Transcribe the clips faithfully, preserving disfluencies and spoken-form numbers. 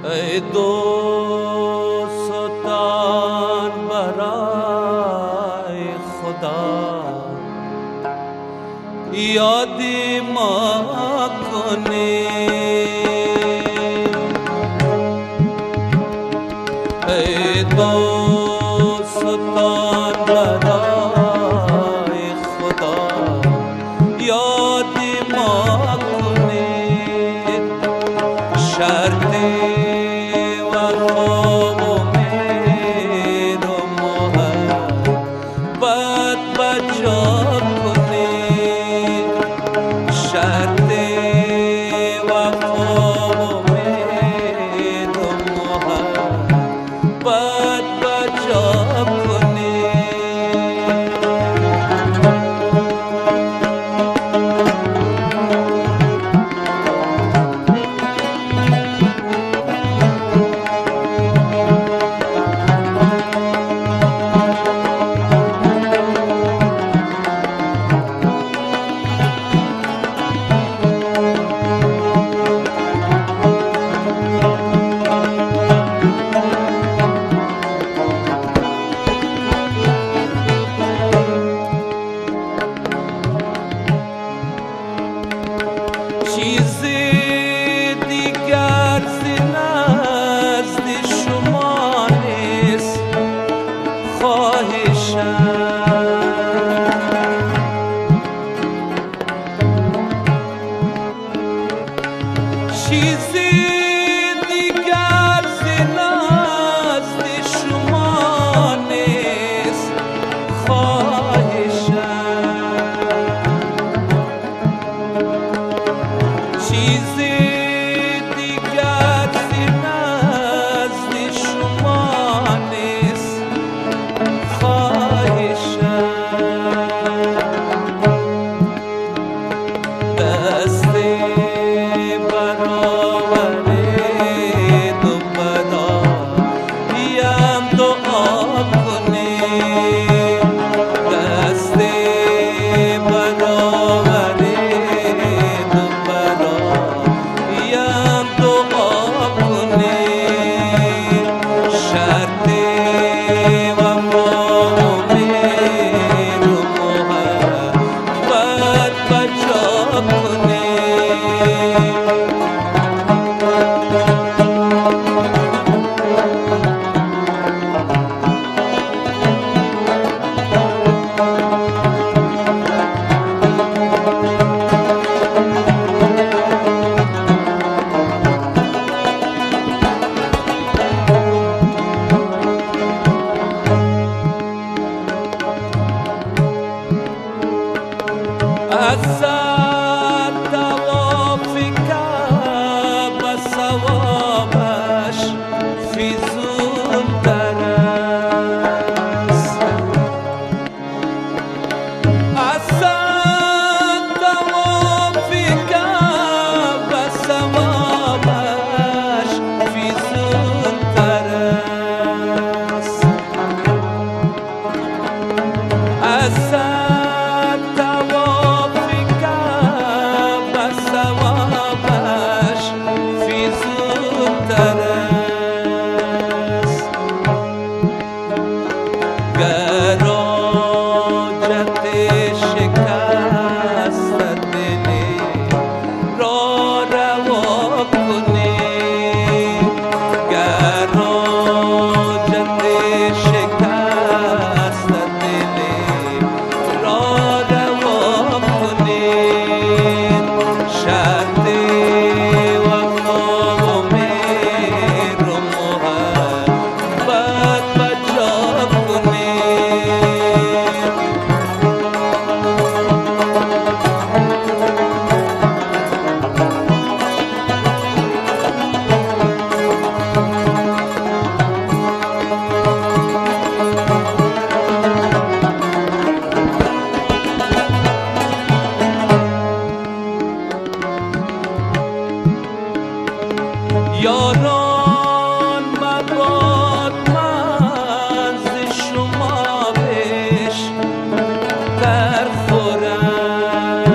ای دوستان برای خدا یادی ما کنید، ای دوستان برای خدا یادی ما کنید، شرط وفا و مهر و محبت بجا کنید، شرط وفا و مهر و محبت بجا کنید. چیزی دیگر زی نزد شما نیست خواهشم، چیزی دیگر زی نزد شما نیست خواهشم، چیزی دیگر زی نزد شما نیست خواهشم، دستی برآورید و برایم دعا کنید، دستی برآورید و برایم دعا کنید، شرط وفا و مهر و محبت بجا کنید. ازت توافی کعبه ثوابش فیزون‌تر است، ازت توافی کعبه ثوابش فیزون‌تر است، ازت یاران مباد من ز شما بش در خورم،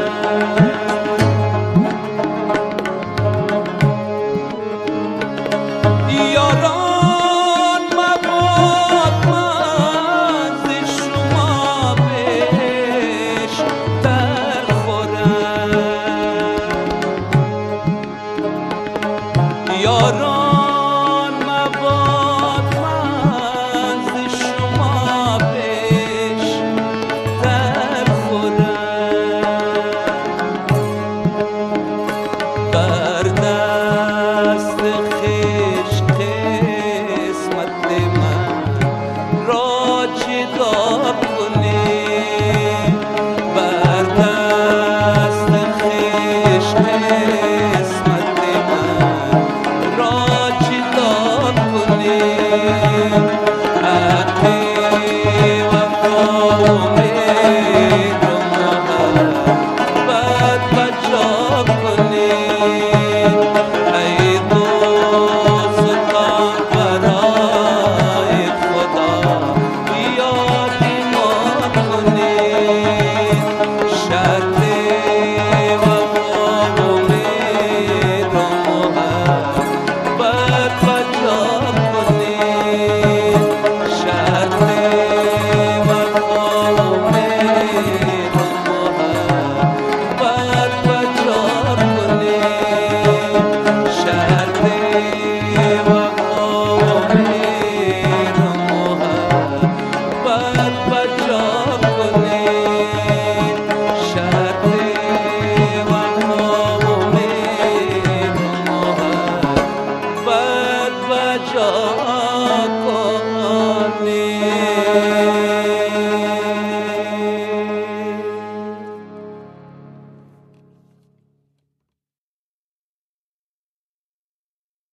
قسمت من را جدا کنی حقی وفا و مهر و محبت بجا کنی